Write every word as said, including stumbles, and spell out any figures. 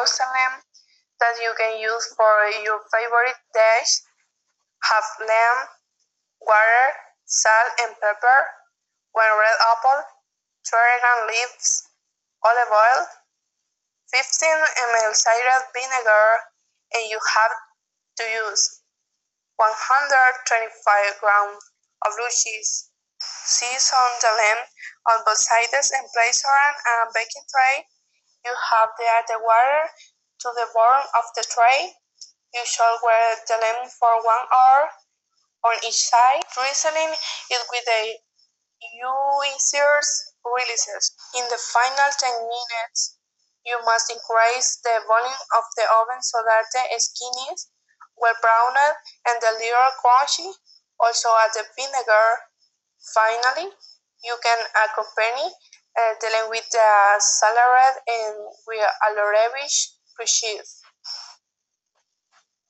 Jerusalem that you can use for your favorite dish. Have lamb, water, salt and pepper, one red apple, tarragon leaves, olive oil, fifteen milliliters cider vinegar, and you have to use one hundred twenty-five grams of blue cheese. Season the lamb on both sides and place on a baking tray. You have to add the water to the bottom of the tray. You should wear the lamb for one hour on each side, drizzling it with a juices releases. In the final ten minutes, you must increase the volume of the oven so that the skin is well browned and the little crunchy. Also add the vinegar. Finally, you can accompany uh, the lamb with the salad and with a lavish cheese.